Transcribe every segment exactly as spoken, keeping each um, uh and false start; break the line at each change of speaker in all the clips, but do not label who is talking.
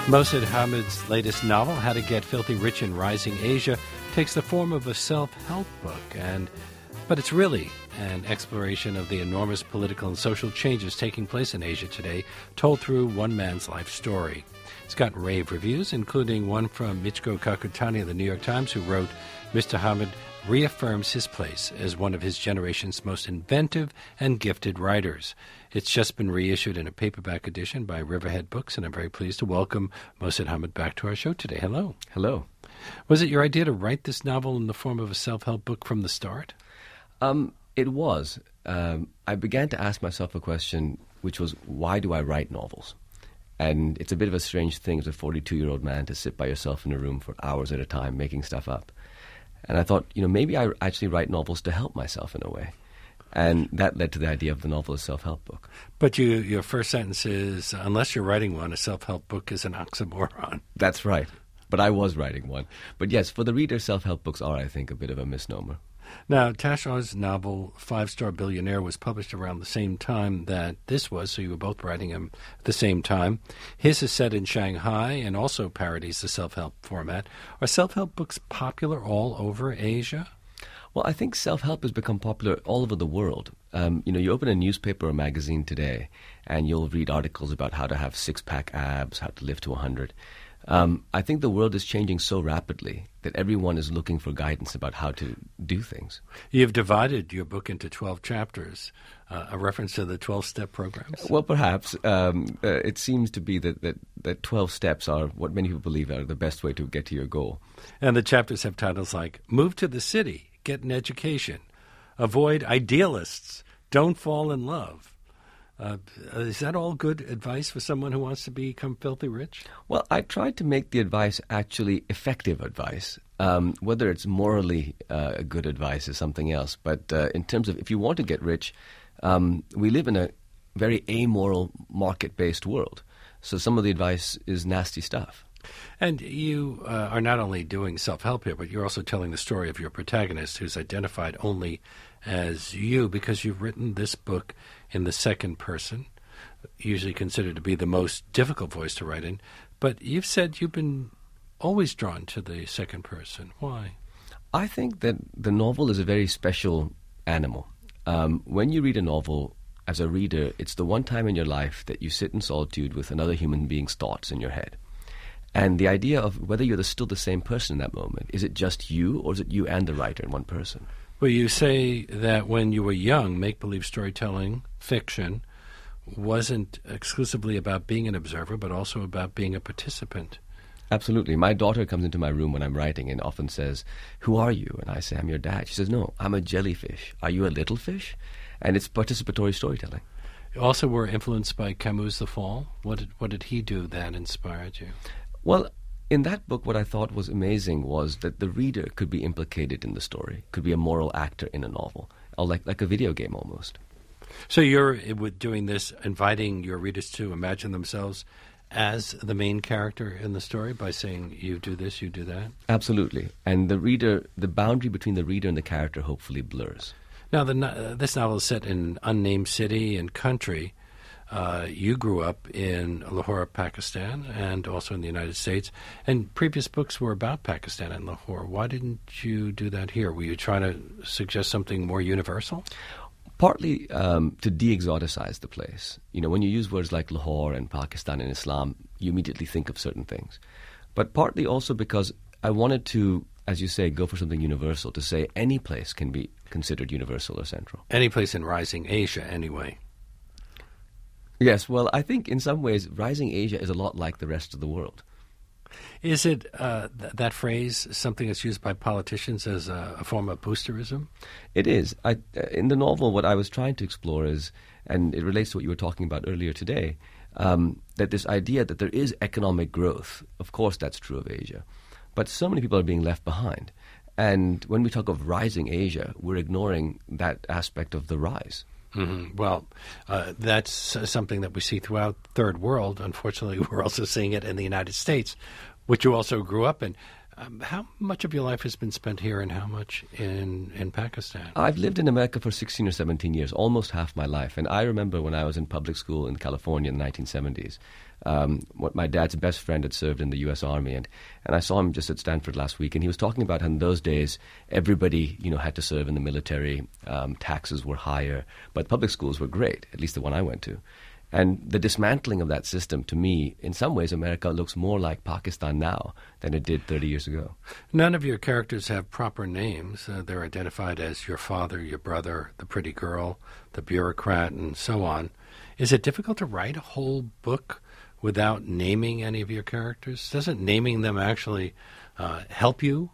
Mohsin Hamid's latest novel, How to Get Filthy Rich in Rising Asia, takes the form of a self-help book, and but it's really an exploration of the enormous political and social changes taking place in Asia today, told through one man's life story. It's got rave reviews, including one from Michiko Kakutani of the New York Times, who wrote, Mister Hamid reaffirms his place as one of his generation's most inventive and gifted writers. It's just been reissued in a paperback edition by Riverhead Books, and I'm very pleased to welcome Mohsin Hamid back to our show today. Hello.
Hello.
Was it your idea to write this novel in the form of a self-help book from the start?
Um, it was. Um, I began to ask myself a question, which was, why do I write novels? And it's a bit of a strange thing as a forty-two-year-old man to sit by yourself in a room for hours at a time making stuff up. And I thought, you know, maybe I actually write novels to help myself in a way. And that led to the idea of the novel as a self-help book.
But you, your first sentence is, unless you're writing one, a self-help book is an oxymoron.
That's right. But I was writing one. But yes, for the reader, self-help books are, I think, a bit of a misnomer.
Now, Tashaw's novel, Five-Star Billionaire, was published around the same time that this was, so you were both writing them at the same time. His is set in Shanghai and also parodies the self-help format. Are self-help books popular all over Asia?
Well, I think self-help has become popular all over the world. Um, you know, you open a newspaper or magazine today, and you'll read articles about how to have six-pack abs, how to live to one hundred. Um, I think the world is changing so rapidly that everyone is looking for guidance about how to do things.
You've divided your book into twelve chapters, uh, a reference to the twelve-step programs?
Well, perhaps. Um, uh, it seems to be that, that, that twelve steps are what many people believe are the best way to get to your goal.
And the chapters have titles like, Move to the City, Get an Education, Avoid Idealists, Don't Fall in Love. Uh, is that all good advice for someone who wants to become filthy rich?
Well, I tried to make the advice actually effective advice. Um, whether it's morally uh, good advice is something else. But uh, in terms of if you want to get rich, um, we live in a very amoral, market-based world. So some of the advice is nasty stuff.
And you uh, are not only doing self-help here, but you're also telling the story of your protagonist, who's identified only as you, because you've written this book in the second person, usually considered to be the most difficult voice to write in. But you've said you've been always drawn to the second person. Why?
I think that the novel is a very special animal. Um, when you read a novel, as a reader, it's the one time in your life that you sit in solitude with another human being's thoughts in your head. And the idea of whether you're the, still the same person in that moment, is it just you or is it you and the writer in one person?
Well, you say that when you were young, make-believe storytelling, fiction, wasn't exclusively about being an observer, but also about being a participant.
Absolutely. My daughter comes into my room when I'm writing and often says, "Who are you?" And I say, "I'm your dad." She says, "No, I'm a jellyfish. Are you a little fish?" And it's participatory storytelling.
You also were influenced by Camus' The Fall. What did, what did he do that inspired you?
Well, in that book, what I thought was amazing was that the reader could be implicated in the story, could be a moral actor in a novel, or like, like a video game almost.
So you're doing this, inviting your readers to imagine themselves as the main character in the story by saying, you do this, you do that?
Absolutely. And the reader, the boundary between the reader and the character hopefully blurs.
Now, the, uh, this novel is set in an unnamed city and country. Uh, you grew up in Lahore, Pakistan, and also in the United States. And previous books were about Pakistan and Lahore. Why didn't you do that here? Were you trying to suggest something more universal?
Partly um, to de-exoticize the place. You know, when you use words like Lahore and Pakistan and Islam, you immediately think of certain things. But partly also because I wanted to, as you say, go for something universal, to say any place can be considered universal or central.
Any place in rising Asia, anyway.
Yes, well, I think in some ways, rising Asia is a lot like the rest of the world.
Is it uh, th- that phrase something that's used by politicians as a, a form of boosterism?
It is. I, uh, in the novel, what I was trying to explore is, and it relates to what you were talking about earlier today, um, that this idea that there is economic growth, of course that's true of Asia, but so many people are being left behind. And when we talk of rising Asia, we're ignoring that aspect of the rise.
Mm-hmm. Well, uh, that's uh, something that we see throughout Third World. Unfortunately, we're also seeing it in the United States, which you also grew up in. Um, how much of your life has been spent here and how much in, in Pakistan?
I've lived in America for sixteen or seventeen years, almost half my life. And I remember when I was in public school in California in the nineteen seventies, um, what my dad's best friend had served in the U S Army. And, and I saw him just at Stanford last week, and he was talking about how in those days everybody, you know, had to serve in the military. Um, taxes were higher, but public schools were great, at least the one I went to. And the dismantling of that system, to me, in some ways, America looks more like Pakistan now than it did thirty years ago.
None of your characters have proper names. Uh, they're identified as your father, your brother, the pretty girl, the bureaucrat, and so on. Is it difficult to write a whole book without naming any of your characters? Doesn't naming them actually uh, help you?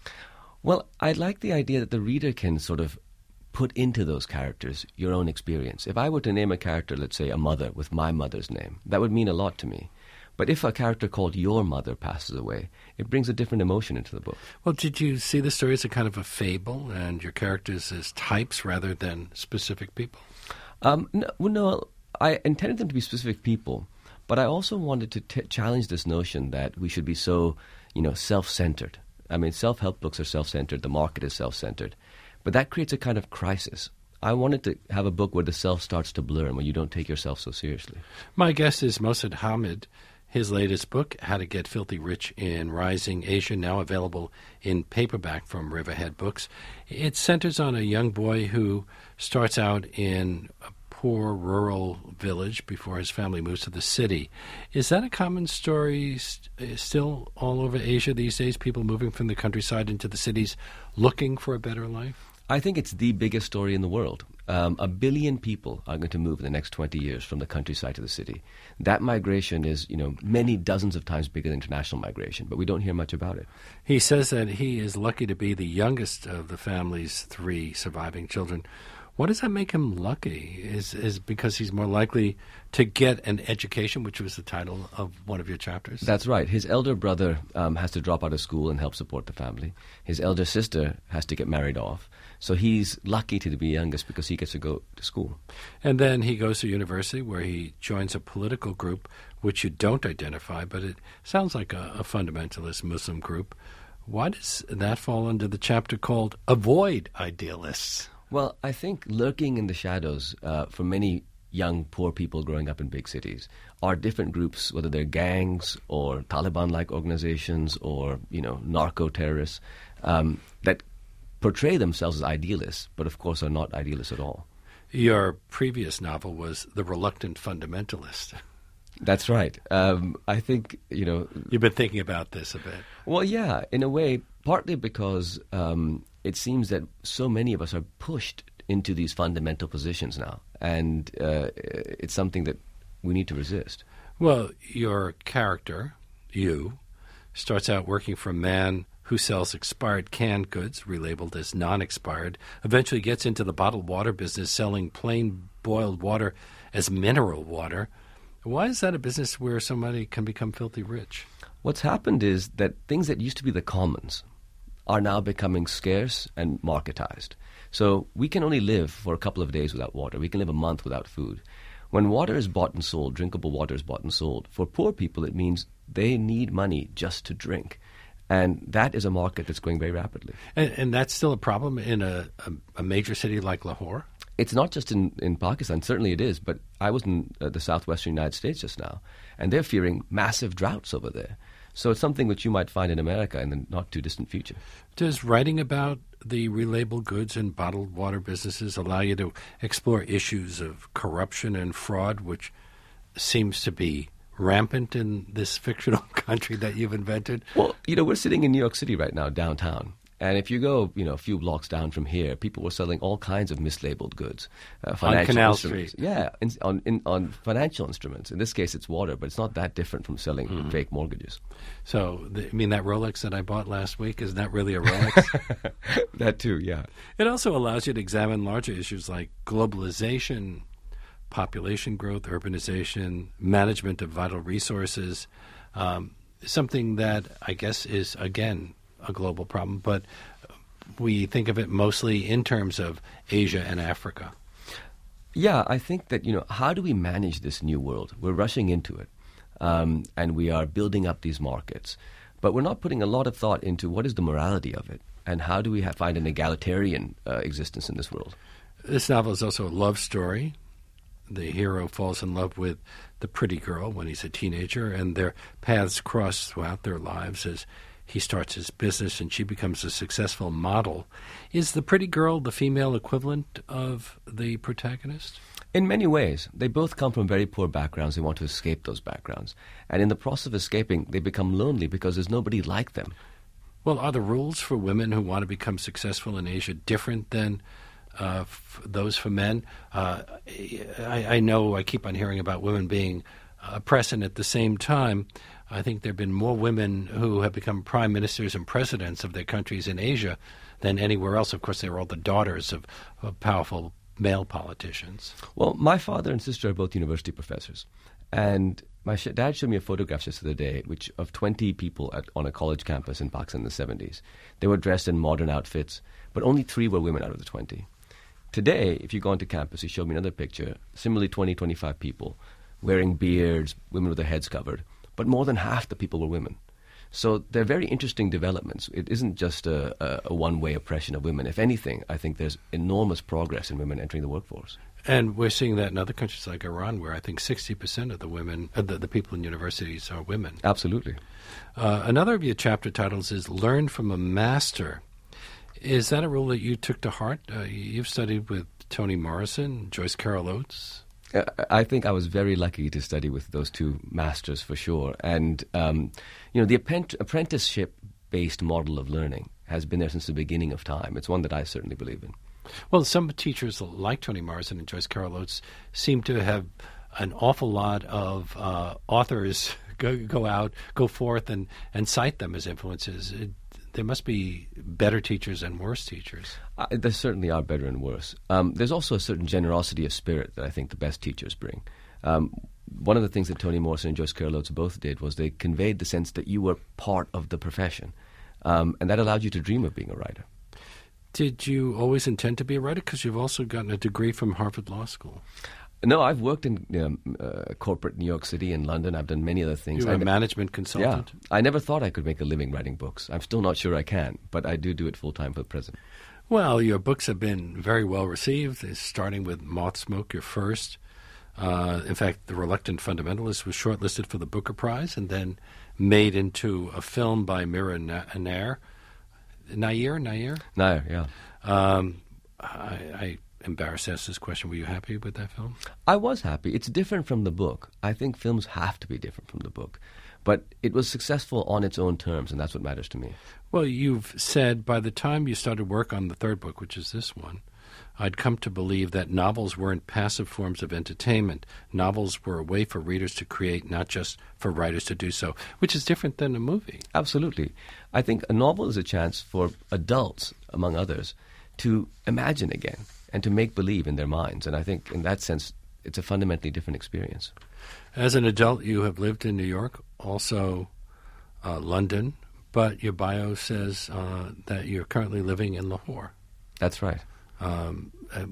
Well, I like the idea that the reader can sort of put into those characters your own experience. If I were to name a character, let's say a mother, with my mother's name, that would mean a lot to me. But if a character called Your Mother passes away, it brings a different emotion into the book.
Well, did you see the story as a kind of a fable and your characters as types rather than specific people?
Um, no, well, no, I intended them to be specific people, but I also wanted to t- challenge this notion that we should be so, you know, self-centered. I mean, self-help books are self-centered, the market is self-centered. But that creates a kind of crisis. I wanted to have a book where the self starts to blur and where you don't take yourself so seriously.
My guest is Mohsin Hamid. His latest book, How to Get Filthy Rich in Rising Asia, now available in paperback from Riverhead Books. It centers on a young boy who starts out in a poor rural village before his family moves to the city. Is that a common story st- still all over Asia these days, people moving from the countryside into the cities looking for a better life?
I think it's the biggest story in the world. Um, a billion people are going to move in the next twenty years from the countryside to the city. That migration is, you know, many dozens of times bigger than international migration, but we don't hear much about it.
He says that he is lucky to be the youngest of the family's three surviving children. What does that make him lucky? Is is because he's more likely to get an education, which was the title of one of your chapters?
That's right. His elder brother um, has to drop out of school and help support the family. His elder sister has to get married off. So he's lucky to be youngest because he gets to go to school.
And then he goes to university where he joins a political group which you don't identify, but it sounds like a, a fundamentalist Muslim group. Why does that fall under the chapter called Avoid Idealists?
Well, I think lurking in the shadows uh, for many young, poor people growing up in big cities are different groups, whether they're gangs or Taliban-like organizations or, you know, narco-terrorists, um, that portray themselves as idealists, but of course are not idealists at all.
Your previous novel was The Reluctant Fundamentalist.
That's right. Um, I think, you know...
You've been thinking about this a bit.
Well, yeah, in a way, partly because um, it seems that so many of us are pushed into these fundamental positions now, and uh, it's something that we need to resist.
Well, your character, you, starts out working for a man who sells expired canned goods, relabeled as non-expired, eventually gets into the bottled water business, selling plain boiled water as mineral water. Why is that a business where somebody can become filthy rich?
What's happened is that things that used to be the commons are now becoming scarce and marketized. So we can only live for a couple of days without water. We can live a month without food. When water is bought and sold, drinkable water is bought and sold, for poor people it means they need money just to drink. And that is a market that's growing very rapidly.
And, and that's still a problem in a, a, a major city like Lahore?
It's not just in, in Pakistan. Certainly it is. But I was in uh, the southwestern United States just now, and they're fearing massive droughts over there. So it's something which you might find in America in the not-too-distant future.
Does writing about the relabeled goods and bottled water businesses allow you to explore issues of corruption and fraud, which seems to be rampant in this fictional country that you've invented?
Well, you know, we're sitting in New York City right now, downtown. And if you go, you know, a few blocks down from here, people were selling all kinds of mislabeled goods. Uh,
on Canal Street.
Yeah, in, on, in, on financial instruments. In this case, it's water, but it's not that different from selling mm. fake mortgages.
So, the, I mean, that Rolex that I bought last week, is that really a Rolex?
That too, yeah.
It also allows you to examine larger issues like globalization, population growth, urbanization, management of vital resources, um, something that I guess is, again, a global problem, but we think of it mostly in terms of Asia and Africa.
Yeah, I think that, you know, how do we manage this new world? We're rushing into it, um, and we are building up these markets. but we're not putting a lot of thought into what is the morality of it and how do we ha- find an egalitarian uh, existence in this world.
This novel is also a love story. The hero falls in love with the pretty girl when he's a teenager, and their paths cross throughout their lives as he starts his business and she becomes a successful model. Is the pretty girl the female equivalent of the protagonist?
In many ways. They both come from very poor backgrounds. They want to escape those backgrounds. And in the process of escaping, they become lonely because there's nobody like them.
Well, are the rules for women who want to become successful in Asia different than uh, f- those for men? Uh, I, I know I keep on hearing about women being oppressed, and at the same time, I think there have been more women who have become prime ministers and presidents of their countries in Asia than anywhere else. Of course, they were all the daughters of, of powerful male politicians.
Well, my father and sister are both university professors. And my sh- dad showed me a photograph just the other day which of twenty people at, on a college campus in Pakistan in the seventies. They were dressed in modern outfits, but only three were women out of the twenty. Today, if you go onto campus, he showed me another picture, similarly twenty, twenty-five people, wearing beards, women with their heads covered, but more than half the people were women. So they're very interesting developments. It isn't just a, a, a one-way oppression of women. If anything, I think there's enormous progress in women entering the workforce.
And we're seeing that in other countries like Iran, where I think sixty percent of the women, uh, the, the people in universities are women.
Absolutely.
Uh, another of your chapter titles is Learn from a Master. Is that a rule that you took to heart? Uh, you've studied with Toni Morrison, Joyce Carol Oates.
I think I was very lucky to study with those two masters for sure. And, um, you know, the appent- apprenticeship-based model of learning has been there since the beginning of time. It's one that I certainly believe in.
Well, some teachers like Toni Morrison and Joyce Carol Oates seem to have an awful lot of uh, authors go, go out, go forth and, and cite them as influences. It, there must be better teachers and worse teachers.
Uh, there certainly are better and worse. Um, there's also a certain generosity of spirit that I think the best teachers bring. Um, one of the things that Toni Morrison and Joyce Carol Oates both did was they conveyed the sense that you were part of the profession, um, and that allowed you to dream of being a writer.
Did you always intend to be a writer? Because you've also gotten a degree from Harvard Law School.
No, I've worked in um, uh, corporate New York City and London. I've done many other things.
You were
I
a
ne-
management consultant?
Yeah. I never thought I could make a living writing books. I'm still not sure I can, but I do do it full-time for the present.
Well, your books have been very well received, starting with Moth Smoke, your first. Uh, in fact, The Reluctant Fundamentalist was shortlisted for the Booker Prize and then made into a film by Mira Na- Nair. Nair? Nair?
Nair, yeah.
Um, I... I embarrassed to ask this question. Were you happy with that film?
I was happy. It's different from the book. I think films have to be different from the book. But it was successful on its own terms, and that's what matters to me.
Well, you've said by the time you started work on the third book, which is this one, I'd come to believe that novels weren't passive forms of entertainment. Novels were a way for readers to create, not just for writers to do so, which is different than a movie.
Absolutely. I think a novel is a chance for adults, among others, to imagine again and to make believe in their minds. And I think in that sense, it's a fundamentally different experience.
As an adult, you have lived in New York, also uh, London, but your bio says uh, that you're currently living in Lahore.
That's right.
Um, uh,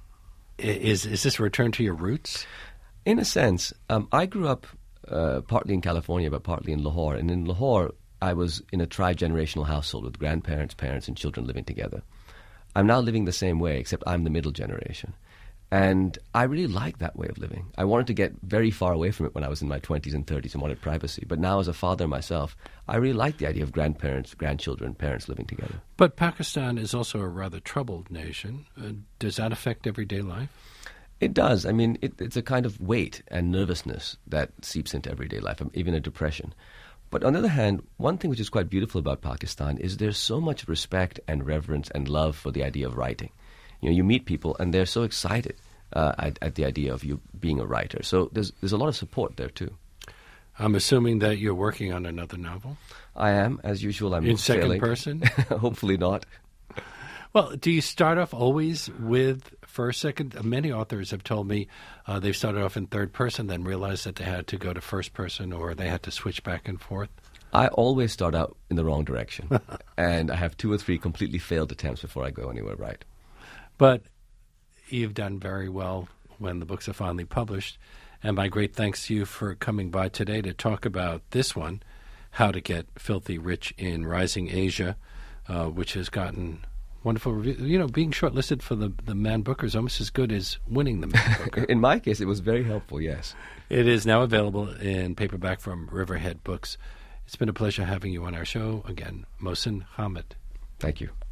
is, is this a return to your roots?
In a sense. Um, I grew up uh, partly in California, but partly in Lahore. And in Lahore, I was in a tri-generational household with grandparents, parents, and children living together. I'm now living the same way, except I'm the middle generation. And I really like that way of living. I wanted to get very far away from it when I was in my twenties and thirties and wanted privacy. But now as a father myself, I really like the idea of grandparents, grandchildren, parents living together.
But Pakistan is also a rather troubled nation. Uh, does that affect everyday life?
It does. I mean, it, it's a kind of weight and nervousness that seeps into everyday life, even a depression. But on the other hand, one thing which is quite beautiful about Pakistan is there's so much respect and reverence and love for the idea of writing. You know, you meet people and they're so excited uh, at, at the idea of you being a writer. So there's there's a lot of support there too.
I'm assuming that you're working on another novel.
I am, as usual. I'm
in second
failing.
person.
Hopefully not.
Well, do you start off always with first, second? Many authors have told me uh, they've started off in third person, then realized that they had to go to first person or they had to switch back and forth.
I always start out in the wrong direction, and I have two or three completely failed attempts before I go anywhere right.
But you've done very well when the books are finally published, and my great thanks to you for coming by today to talk about this one, How to Get Filthy Rich in Rising Asia, uh, which has gotten wonderful reviews. You know, being shortlisted for the, the Man Booker is almost as good as winning the Man Booker.
In my case, it was very helpful, yes.
It is now available in paperback from Riverhead Books. It's been a pleasure having you on our show again, Mohsin Hamid.
Thank you.